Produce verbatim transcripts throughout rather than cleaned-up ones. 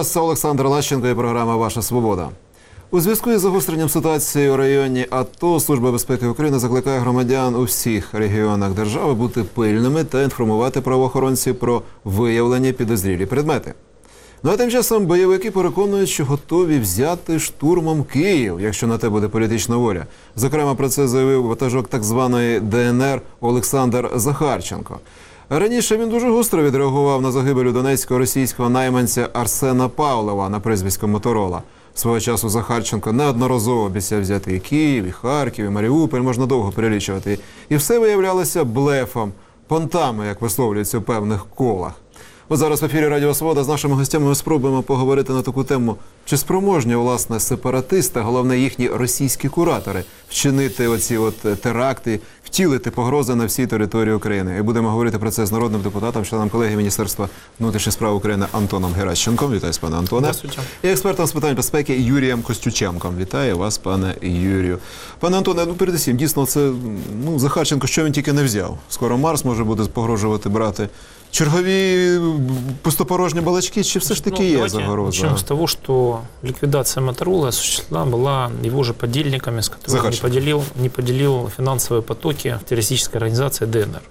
Вітаю вас, це Олександр Лащенко і програма «Ваша свобода». У зв'язку із загостренням ситуації у районі АТО Служба безпеки України закликає громадян у всіх регіонах держави бути пильними та інформувати правоохоронців про виявлені підозрілі предмети. Ну а тим часом бойовики переконують, що готові взяти штурмом Київ, якщо на те буде політична воля. Зокрема, про це заявив ватажок так званої ДНР Олександр Захарченко. Раніше він дуже гостро відреагував на загибель у Донецьку російського найманця Арсена Павлова на прізвисько Моторола. Свого часу Захарченко неодноразово обіцяв взяти і Київ, і Харків, і Маріуполь, можна довго перелічувати. І все виявлялося блефом, понтами, як висловлюються у певних колах. От зараз в ефірі Радіо Свобода з нашими гостями ми спробуємо поговорити на таку тему, чи спроможні, власне, сепаратисти, головне їхні російські куратори, вчинити оці от теракти, втілити погрози на всій території України. І будемо говорити про це з народним депутатом, членом колегії Міністерства внутрішніх справ України Антоном Геращенком. Вітаю, пане Антоне. Здравствуйте. І експертом з питань безпеки Юрієм Костюченком. Вітаю вас, пане Юрію. Пане Антоне, ну передусім, дійсно, це, ну, Захарченко, що він тільки не взяв. Скоро Марс може буде погрожувати брати. Чергові пустопорожні балачки, чи все ж таки ну, є загроза? Начнем с того, что ликвидация Моторола осуществлена была его же подельниками, с которыми не поделил, не поделил финансовые потоки в террористической организации ДНР.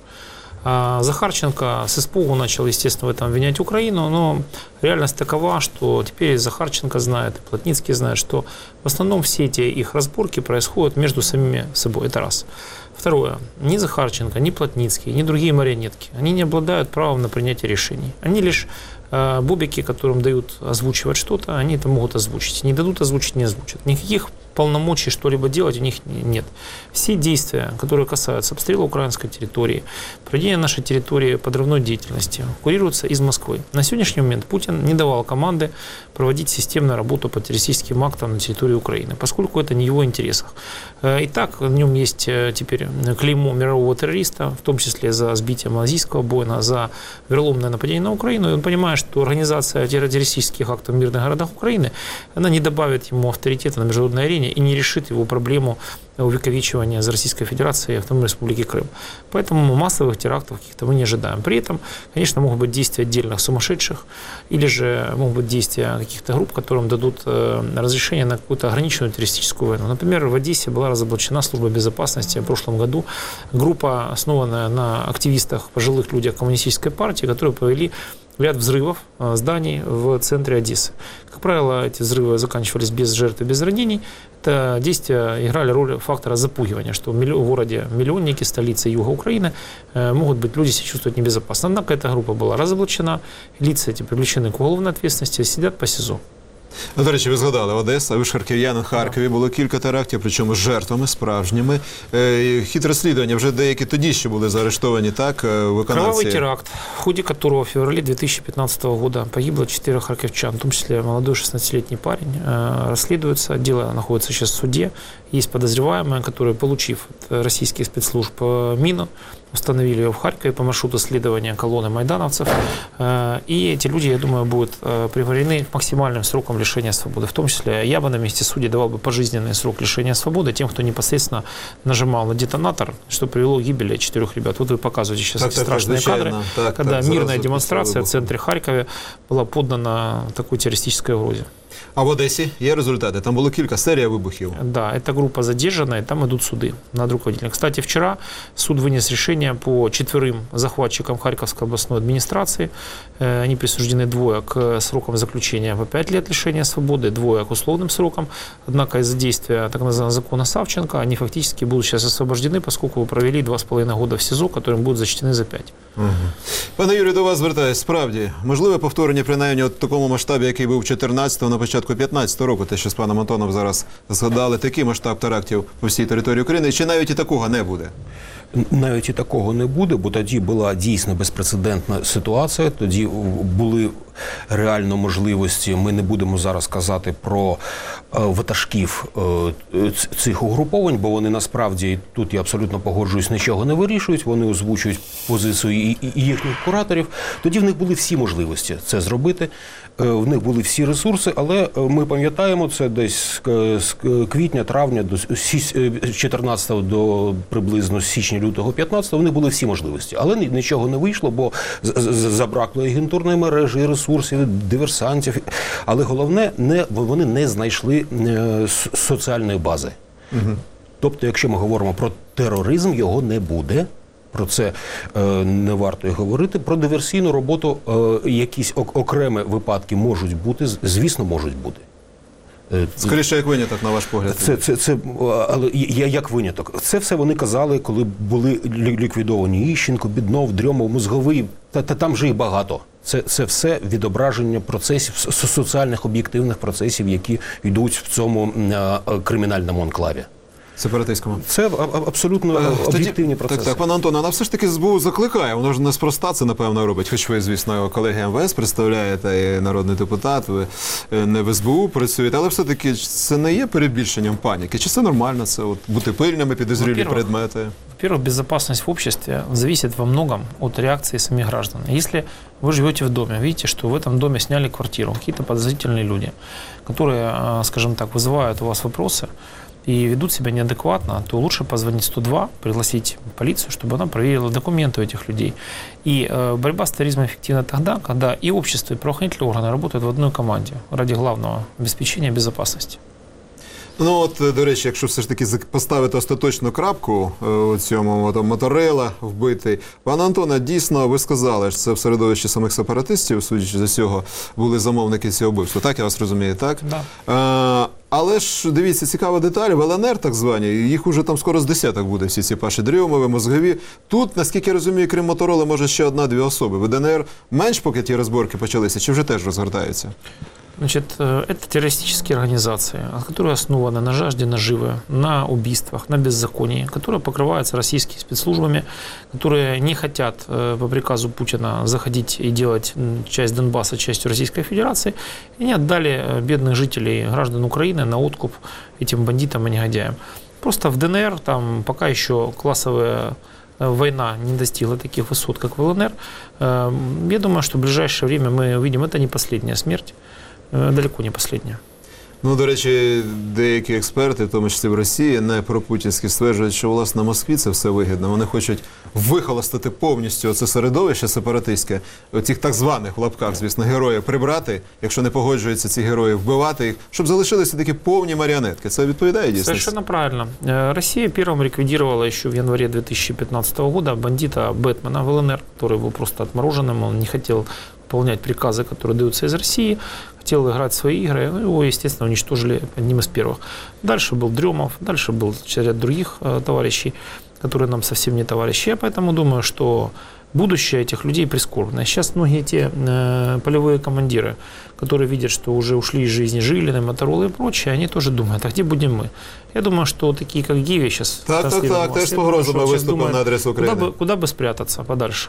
А Захарченко с испугу начал, естественно, в этом обвинять Украину, но реальность такова, что теперь Захарченко знает, и Плотницкий знает, что в основном все эти их разборки происходят между самими собой. Это раз. Второе. Ни Захарченко, ни Плотницкий, ни другие марионетки, они не обладают правом на принятие решений. Они лишь э, бобики, которым дают озвучивать что-то, они это могут озвучить. Не дадут озвучить, не озвучат. Никаких полномочий что-либо делать у них нет. Все действия, которые касаются обстрела украинской территории, проведения нашей территории подрывной деятельности, курируются из Москвы. На сегодняшний момент Путин не давал команды проводить системную работу по террористическим актам на территории Украины, поскольку это не в его интересах. И так в нем есть теперь клеймо мирового террориста, в том числе за сбитие малазийского Боинга, за вероломное нападение на Украину. И он понимает, что организация террористических актов в мирных городах Украины, она не добавит ему авторитета на международной арене и не решит его проблему увековечивания за Российской Федерацией и Автономной Республики Крым. Поэтому массовых терактов каких-то мы не ожидаем. При этом, конечно, могут быть действия отдельных сумасшедших, или же могут быть действия каких-то групп, которым дадут разрешение на какую-то ограниченную террористическую войну. Например, в Одессе была разоблачена Служба безопасности в прошлом году группа, основанная на активистах, пожилых людях коммунистической партии, которые провели ряд взрывов зданий в центре Одессы. Как правило, эти взрывы заканчивались без жертв и без ранений. Это действия играли роль фактора запугивания, что в городе миллионники, столице юга Украины, могут быть люди себя чувствовать небезопасно. Однако эта группа была разоблачена, лица эти привлечены к уголовной ответственности, сидят по СИЗО. Ну, до речі, ви згадали Одеса, ви ж харків'янин, в Харкові було кілька терактів, причому з жертвами справжніми. Е, хід розслідування, вже деякі тоді ще були заарештовані, так, виконавці? Кровавый теракт, в ходе которого в феврале две тысячи пятнадцатого года погибло четыре харьковчан, в том числе молодой шестнадцатилетний парень, э, расследуется, дело находится сейчас в суде. Есть подозреваемые, которые, получив от российских спецслужб мину, установили ее в Харькове по маршруту следования колонны майдановцев. И эти люди, я думаю, будут приговорены к максимальным срокам лишения свободы. В том числе я бы на месте судей давал бы пожизненный срок лишения свободы тем, кто непосредственно нажимал на детонатор, что привело к гибели четырех ребят. Вот вы показываете сейчас так, эти так, страшные кадры, так, когда так, мирная демонстрация в центре Харькова была поддана такой террористической угрозе. А в Одесі є результати? Там було кілька, серія вибухів. Да, эта группа задержана, и там идут суды над руководителем. Кстати, вчера суд вынес решение по четверым захватчикам Харьковской областной администрации. Они присуждены двое к срокам заключения по пять лет лишения свободы, двое к условным срокам. Однако из-за действия так называемого закона Савченко они фактически будут сейчас освобождены, поскольку провели два с половиной года в СИЗО, которым будут зачтены за пять. Угу. Пане Юрію, до вас звертаюсь. Справді, можливе повторення принаймні от такому масштабі, який був чотирнадцятого, на початку п'ятнадцятого року, те, що з паном Антоном зараз згадали, такий масштаб терактів по всій території України, чи навіть і такого не буде? Навіть і такого не буде, бо тоді була дійсно безпрецедентна ситуація, тоді були реально можливості, ми не будемо зараз казати про ватажків цих угруповань, бо вони насправді, тут я абсолютно погоджуюсь, нічого не вирішують, вони озвучують позицію їхніх кураторів, тоді в них були всі можливості це зробити. в них були всі ресурси, але ми пам'ятаємо, це десь з квітня, травня, з чотирнадцятого до приблизно січня-лютого п'ятнадцятого, в них були всі можливості. Але нічого не вийшло, бо забракло агентурної мережі, ресурсів, диверсантів. Але головне, не, вони не знайшли соціальної бази. Угу. Тобто, якщо ми говоримо про тероризм, його не буде. Про це е, не варто й говорити. Про диверсійну роботу е, якісь окремі випадки можуть бути, звісно, можуть бути. Е, Скоріше, як виняток, на ваш погляд. Це, це, це, але як виняток. Це все вони казали, коли були ліквідовані Іщенко, Біднов, Дрьомов, Мозговий. Та, та там же їх багато. Це, це все відображення процесів, соціальних об'єктивних процесів, які йдуть в цьому е, кримінальному анклаві. Сепаратистському. Це абсолютно об'єктивні процеси. Так, так, пане Антоне, вона все ж таки СБУ закликає, воно ж неспроста це, напевно, робить. Хоч ви, звісно, колеги ем ве ес представляєте, і народний депутат, ви не в ес бе у працюєте, але все-таки це не є перебільшенням паніки? Чи це нормально, це от, бути пильними, підозрілі предмети? Во-первых, безопасность в обществе зависит во многом от реакции самих граждан. Если вы живете в доме, видите, что в этом доме сняли квартиру, какие-то подозрительные люди, которые, скажем так, вызывают у вас вопросы, и ведут себя неадекватно, то лучше позвонить сто два, пригласить полицию, чтобы она проверила документы этих людей. И э, борьба с терроризмом эффективна тогда, когда и общество, и правоохранительные органы работают в одной команде ради главного обеспечения безопасности. Ну от, до речі, якщо все ж таки поставити остаточну крапку у цьому там, Моторела вбитий. Пане Антоне, дійсно, ви сказали, що це в середовищі самих сепаратистів, судячи з усього, були замовники цього вбивства. Так, я вас розумію, так? Да. А, але ж, дивіться, цікава деталь, в ел ен ер так звані, їх уже там скоро з десяток буде, всі ці Паші Дрьомови, Мозгові. Тут, наскільки я розумію, крім Мотороли, може ще одна-дві особи. В де ен ер менш поки ті розборки почалися, чи вже теж розгортаються? Значит, это террористические организации, которые основаны на жажде наживы, на убийствах, на беззаконии, которые покрываются российскими спецслужбами, которые не хотят по приказу Путина заходить и делать часть Донбасса частью Российской Федерации. И они отдали бедных жителей, граждан Украины на откуп этим бандитам и негодяям. Просто в дэ эн эр там пока еще классовая война не достигла таких высот, как в эл эн эр. Я думаю, что в ближайшее время мы увидим, это не последняя смерть. Далеко не последня. Ну, до речі, деякі експерти, в тому числі в Росії, не пропутінські, стверджують, що, власне, Москві це все вигідно. Вони хочуть вихолостити повністю оце середовище сепаратистське, оцих так званих, в лапках, звісно, героїв прибрати, якщо не погоджуються ці герої, вбивати їх, щоб залишилися такі повні маріонетки. Це відповідає дійсно? Совершенно правильно. Россия первым ликвидировала еще в январе две тысячи пятнадцатого года бандита Бэтмена в эл эн эр, который был просто отмороженным, он не хотел выполнять приказы, которые даются из России, хотел играть свои игры, ну, его, естественно, уничтожили одним из первых. Дальше был Дрёмов, дальше был ряд других э, товарищей, которые нам совсем не товарищи. Я поэтому думаю, что будущее этих людей прискорбное. Сейчас многие те э, полевые командиры, которые видят, что уже ушли из жизни Жилины, Моторолы и прочие, они тоже думают, а где будем мы? Я думаю, что такие, как Гиви, сейчас... Так, так, так, теж погрозами виступив на адресу України. Куда бы, куда бы спрятаться подальше?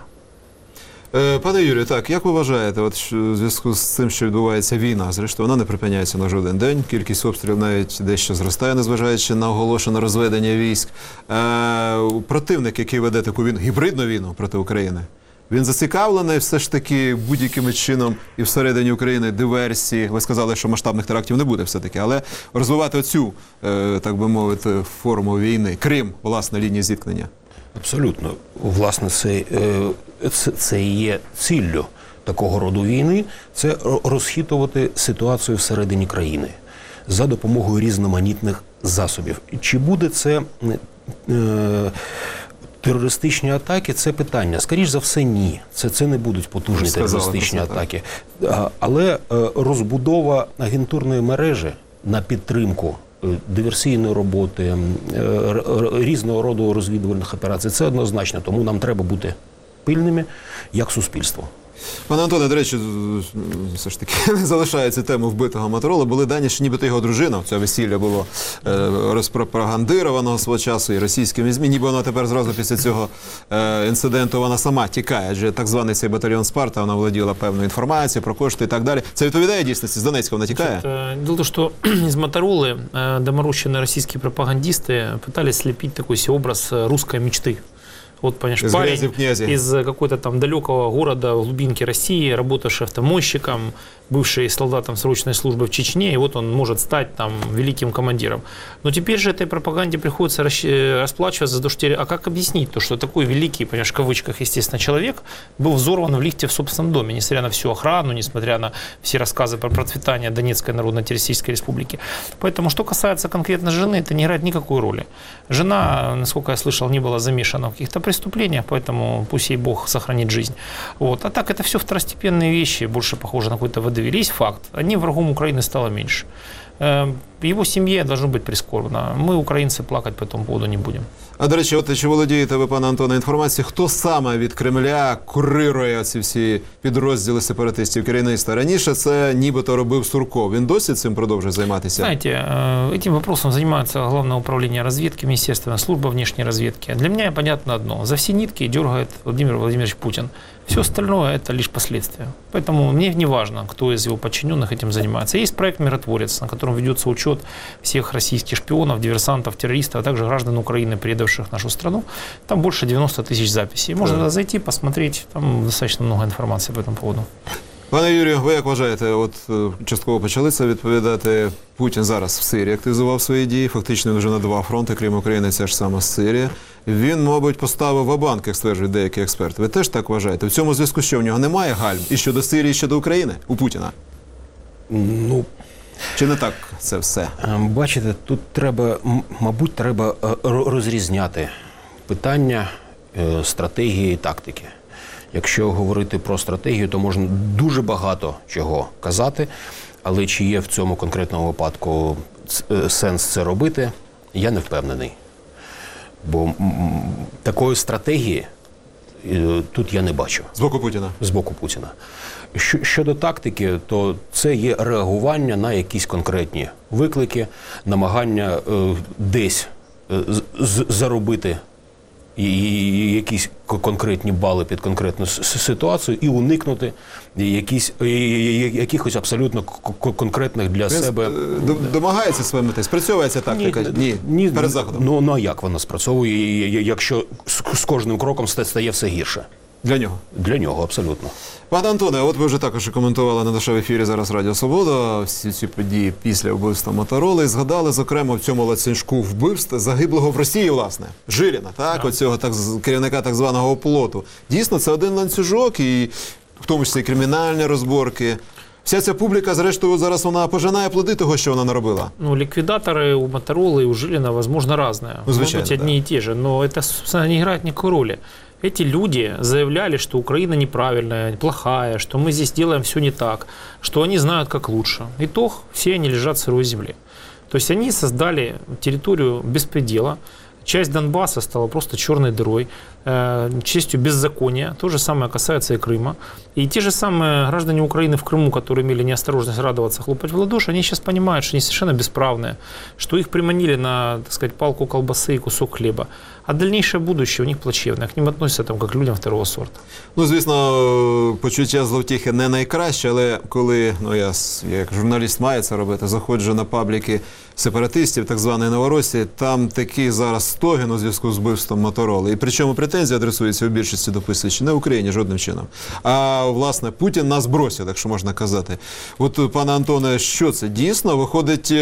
Пане Юрію, так, як ви вважаєте, от у зв'язку з цим, що відбувається війна, зрештою, вона не припиняється на жоден день, кількість обстрілів навіть дещо зростає, незважаючи на оголошене розведення військ. Е, противник, який веде таку війну, гібридну війну проти України, він зацікавлений все ж таки будь-яким чином і всередині України диверсії. Ви сказали, що масштабних терактів не буде все-таки, але розвивати оцю, е, так би мовити, форму війни, крім, власне, лінії зіткнення. Абсолютно. Власне, це, це, це і є ціллю такого роду війни, це розхитувати ситуацію всередині країни за допомогою різноманітних засобів. Чи буде це е, терористичні атаки, це питання. Скоріш за все, ні. Це, це не будуть потужні Сказали, терористичні атаки. Так. Але розбудова агентурної мережі на підтримку диверсійної роботи, різного роду розвідувальних операцій, це однозначно, тому нам треба бути пильними як суспільство. Пане Антоне, до речі, все ж таки не залишається тему вбитого Моторола. Були дані, що нібито його дружина, це весілля було е, розпропагандировано свого часу і російськими ЗМІ, ніби вона тепер зразу після цього е, інциденту вона сама тікає, адже так званий цей батальйон Спарта, вона володіла певною інформацією про кошти і так далі. Це відповідає дійсності? З Донецька вона тікає? Дело в том, что из Моторолы доморощенные российские пропагандисты пытались слепить такой себе образ русской мечты. Вот, понимаешь, из парень из какой-то там далекого города в глубинке России, работавший автомойщиком, бывший солдатом срочной службы в Чечне, и вот он может стать там великим командиром. Но теперь же этой пропаганде приходится расплачиваться за то, что... А как объяснить то, что такой великий, понимаешь, в кавычках, естественно, человек был взорван в лифте в собственном доме, несмотря на всю охрану, несмотря на все рассказы про процветание Донецкой Народно-Террористической Республики. Поэтому, что касается конкретно жены, это не играет никакой роли. Жена, насколько я слышал, не была замешана в каких-то преступлениях, поэтому пусть ей Бог сохранит жизнь. Вот. А так, это все второстепенные вещи, больше похоже на какой-то водовиль. Есть факт, одним врагом Украины стало меньше. Его семье должно бути прискорбно. Ми, українці, плакати по тому поводу не будемо. А, до речі, от чи володієте ви, пане Антоне, інформацією, хто саме від Кремля курирує ці всі підрозділи сепаратистів керівництва? Раніше це нібито робив Сурков. Він досі цим продовжує займатися? Знаете, этим вопросом занимается Главное управление разведки, Министерство, служба внешней разведки. Для меня понятно одно. За все нитки дергает Владимир Владимирович Путин. Все остальное – это лишь последствия. Поэтому мне не важно, кто из его подчиненных этим занимается. Есть проект «Миротворец», на котором ведется учет всех российских шпионов, диверсантов, террористов, а также граждан Украины, предавших нашу страну. Там больше девяноста тысяч записей. Можно да. зайти, посмотреть. Там достаточно много информации по этому поводу. Пане Юрію, ви як вважаєте, от частково почали це відповідати, Путін зараз в Сирії активізував свої дії, фактично він вже на два фронти, крім України, це ж саме Сирія. Він, мабуть, поставив ва-банк, як стверджують деякі експерти. Ви теж так вважаєте? В цьому зв'язку, що в нього немає гальм і щодо Сирії, і щодо України у Путіна? Ну, чи не так це все? Бачите, тут треба, мабуть, треба розрізняти питання стратегії і тактики. Якщо говорити про стратегію, то можна дуже багато чого казати, але чи є в цьому конкретному випадку сенс це робити, я не впевнений. Бо такої стратегії тут я не бачу. З боку Путіна? З боку Путіна. Щодо тактики, то це є реагування на якісь конкретні виклики, намагання десь заробити і якісь конкретні бали під конкретну ситуацію і уникнути якісь, якихось абсолютно конкретних для Він себе... Домагається своєї мети? Спрацьовується тактика? Ні, ні, перед Заходом? Ну, ну а як вона спрацьовує, якщо з кожним кроком стає все гірше? Для нього? Для нього, абсолютно. Пане Антоне, от ви вже також коментували на нашому ефірі зараз Радіо Свобода всі ці події після вбивства Мотороли і згадали, зокрема, в цьому ланцюжку вбивств загиблого в Росії, власне, Жиліна, так, оцього так, керівника так званого оплоту. Дійсно, це один ланцюжок, і в тому числі кримінальні розборки. Вся ця публіка, зрештою, зараз вона пожинає плоди того, що вона наробила. Ну, ликвидаторы у Мотороли и у Жилина, возможно, разные. Ну, Может быть, одни и те же, но это, собственно, не играет никакой роли. Эти люди заявляли, что Украина неправильная, плохая, что мы здесь делаем все не так, что они знают, как лучше. Итог – все они лежат в сырой земле. То есть они создали территорию беспредела. Часть Донбасса стала просто черной дырой, э, частью беззакония. То же самое касается и Крыма. И те же самые граждане Украины в Крыму, которые имели неосторожность радоваться, хлопать в ладоши, они сейчас понимают, что они совершенно бесправные, что их приманили на, так сказать, палку колбасы и кусок хлеба. А дальнейшее будущее у них плачевное. К ним относятся там, как к людям второго сорта. Ну, звісно, почуття зловтіхи не найкраще, але коли, ну, я як журналіст маю це робити, заходжу на пабліки сепаратистів, так званої Новоросії, там такий зараз стогін у зв'язку з вбивством Мотороли. І причому претензії адресуються у більшості дописуючи не Україні жодним чином. А, власне, Путін нас бросив, якщо можна казати. От, пане Антоне, що це? Дійсно, виходить...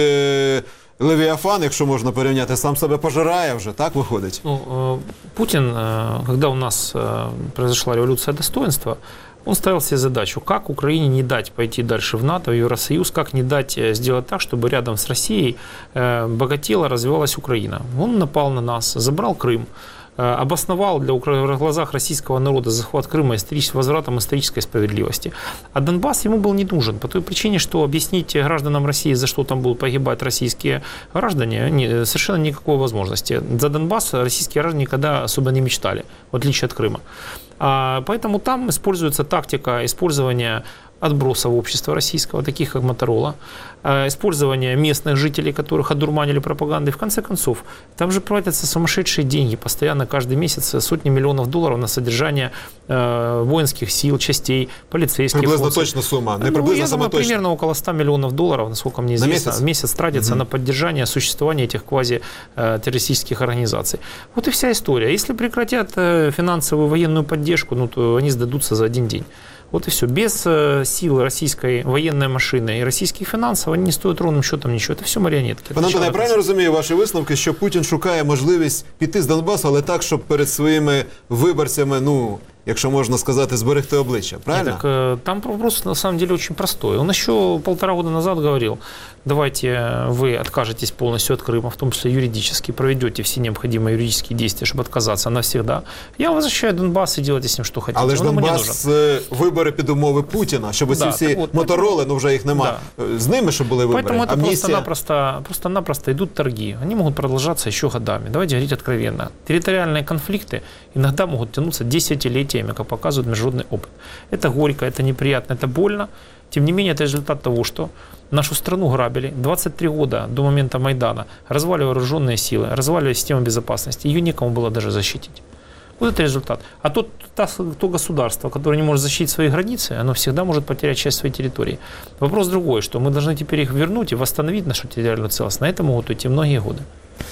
Левиафан, якщо можна порівняти, сам себе пожирає вже, так виходить? Ну, Путин, когда у нас произошла революция достоинства, он ставил себе задачу, как Украине не дать пойти дальше в НАТО, в Евросоюз, как не дать сделать так, чтобы рядом с Россией богатела, развивалась Украина. Он напал на нас, забрал Крым, обосновал для, в глазах российского народа захват Крыма возвратом исторической справедливости. А Донбасс ему был не нужен по той причине, что объяснить гражданам России, за что там будут погибать российские граждане, не, совершенно никакой возможности. За Донбасс российские граждане никогда особо не мечтали, в отличие от Крыма. А, поэтому там используется тактика использования отбросов общества российского, таких как Моторола, использование местных жителей, которых одурманили пропагандой. В конце концов, там же платятся сумасшедшие деньги постоянно, каждый месяц сотни миллионов долларов на содержание э, воинских сил, частей, полицейских. Приблизно точно сумма. Не приблизно, ну, я думаю, точно. примерно около ста миллионов долларов, насколько мне известно, на месяц? в месяц тратится угу. на поддержание существования этих квазитеррористических организаций. Вот и вся история. Если прекратят финансовую военную поддержку, ну, то они сдадутся за один день. Вот и все. Без э, сил российской военной машины и российских финансов они не стоят ровным счетом ничего. Это все марионетки. Пане Антоне, я правильно розумію ваші висновки, що Путін шукає можливість піти з Донбасу, але так, щоб перед своїми виборцями, ну, якщо можна сказати, зберегти обличчя, правильно? Нет, так, э, там вопрос на самом деле очень простой. Он еще полтора года назад говорил, давайте вы откажетесь полностью от Крыма, в том числе юридически, проведете все необходимые юридические действия, чтобы отказаться навсегда. Я возвращаю Донбасс и делайте с ним, что хотите. Але ж Он мне Донбас нужен. вибори під умови Путіна, щоб ці Да, всі от, мотороли, ну вже їх нема, да. з ними, щоб були вибори. Поэтому это Амністія. просто-напросто, просто-напросто идут торги. Они могут продолжаться еще годами. Давайте говорить откровенно. Территориальные конфликты иногда могут тянуться десятилетиями, как показывает международный опыт. Это горько, это неприятно, это больно. Тем не менее, это результат того, что нашу страну грабили двадцать три года до момента Майдана, разваливали вооруженные силы, разваливали систему безопасности. Ее некому было даже защитить. Вот это результат. А тот, то государство, которое не может защитить свои границы, оно всегда может потерять часть своей территории. Вопрос другой, что мы должны теперь их вернуть и восстановить нашу территориальную целостность. На это могут уйти многие годы.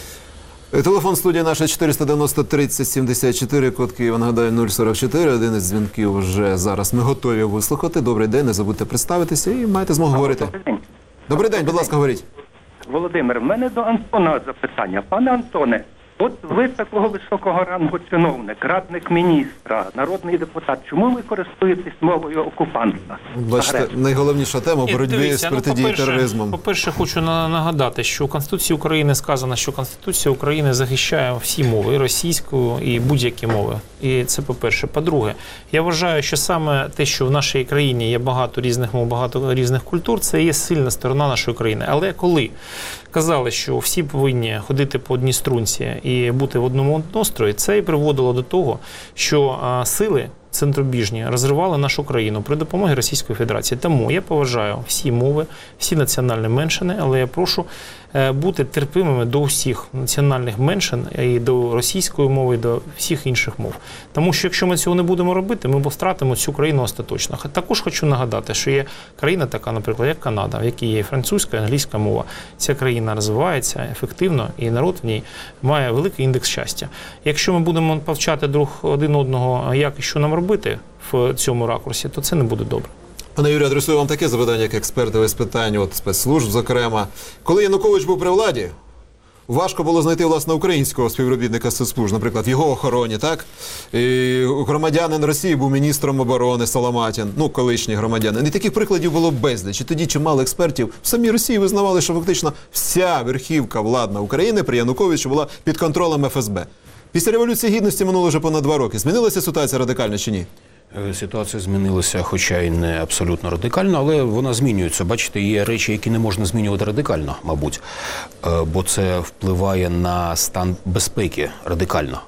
Телефон студії наша чотириста дев'яносто тридцять сімдесят чотири, код Києва, нагадаю, нуль сорок чотири. Один із дзвінків вже зараз ми готові вислухати. Добрий день, не забудьте представитися і маєте змогу говорити. Добрий день. Добрий день, будь ласка, говоріть. Володимир, в мене до Антона запитання. Пане Антоне, от ви такого високого рангу чиновник, радник міністра, народний депутат. Чому ви користуєтесь мовою окупанта? Бачите, Агресора? найголовніша тема – боротьбі з Дивіться, протидії по-перше, тероризмом. По-перше, хочу на- нагадати, що в Конституції України сказано, що Конституція України захищає всі мови, і російську, і будь-які мови. І це по-перше. По-друге, я вважаю, що саме те, що в нашій країні є багато різних мов, багато різних культур, це є сильна сторона нашої країни. Але коли казали, що всі повинні ходити по одній струнці і бути в одному настрої, це і приводило до того, що а, сили центробіжні розривали нашу країну при допомозі Російської Федерації. Тому я поважаю всі мови, всі національні меншини, але я прошу е, бути терпимими до всіх національних меншин і до російської мови, і до всіх інших мов. Тому що якщо ми цього не будемо робити, ми втратимо цю країну остаточно. Також хочу нагадати, що є країна така, наприклад, як Канада, в якій є французька і англійська мова. Ця країна розвивається ефективно, і народ в ній має великий індекс щастя. Якщо ми будемо повчати друг один одного, як і що нам робити в цьому ракурсі, то це не буде добре. Пане Юрію, адресую вам таке запитання, як експерти з питань от, спецслужб, зокрема. Коли Янукович був при владі, важко було знайти, власне, українського співробітника спецслужб, наприклад, в його охороні, так? І громадянин Росії був міністром оборони Соломатін, ну, колишній громадянин. І таких прикладів було безліч. І тоді чимало експертів в самій Росії визнавали, що фактично вся верхівка владна України при Януковичу була під контролем еф ес бе. Після Революції Гідності минуло вже понад два роки. Змінилася ситуація радикально чи ні? Ситуація змінилася, хоча й не абсолютно радикально, але вона змінюється. Бачите, є речі, які не можна змінювати радикально, мабуть, бо це впливає на стан безпеки радикально.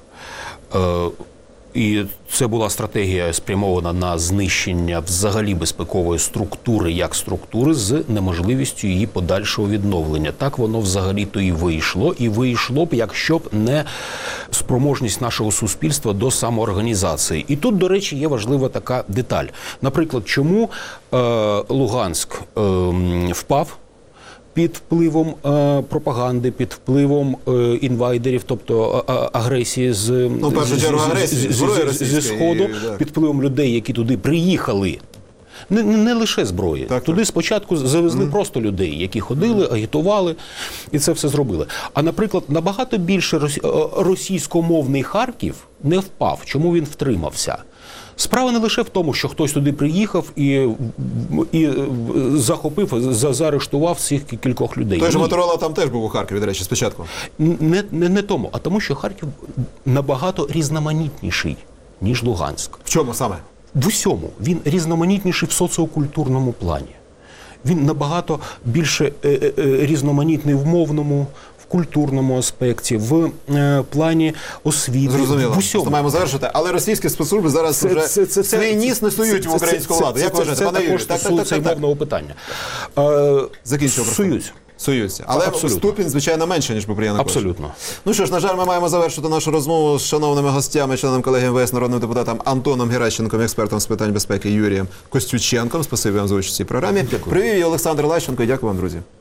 І це була стратегія спрямована на знищення взагалі безпекової структури як структури з неможливістю її подальшого відновлення. Так воно взагалі-то і вийшло. І вийшло б, якщо б не спроможність нашого суспільства до самоорганізації. І тут, до речі, є важлива така деталь. Наприклад, чому е, Луганськ е, впав під впливом е, пропаганди, під впливом е, інвайдерів, тобто е, агресії з, ну, в першу чергу, агресії, з, з, з, зі Сходу, і, під впливом людей, які туди приїхали. Не, не лише зброї. Так, туди так. спочатку завезли mm. просто людей, які ходили, агітували і це все зробили. А, наприклад, набагато більше російськомовний Харків не впав. Чому він втримався? Справа не лише в тому, що хтось туди приїхав і, і захопив, заарештував цих кількох людей. Той же Моторола там теж був у Харкові, до речі, спочатку. Не, не, не тому, а тому, що Харків набагато різноманітніший, ніж Луганськ. В чому саме? В усьому. Він різноманітніший в соціокультурному плані. Він набагато більше е, е, різноманітний в мовному, в культурному аспекті, в е, плані освіти, Зрозуміло. в усьому. Просто маємо завершити. Але російські спецслужби зараз Це- вже це- це- свій ніс не сують в українську владу. Це, Як це, вважаєте, це пане Юрію? також Так, так, так, стосується так, так. мовного питання. Е, Закінчив просто. Сують. Суються. Але Абсолютно. ступінь, звичайно, менше, ніж при Януковичі. Абсолютно. Ну що ж, на жаль, ми маємо завершити нашу розмову з шановними гостями, членом колегії ем ве ес, народним депутатом Антоном Геращенком, експертом з питань безпеки Юрієм Костюченком. Спасибі вам за участь у цій програмі. Привів і Олександр Лащенко. Дякую вам, друзі.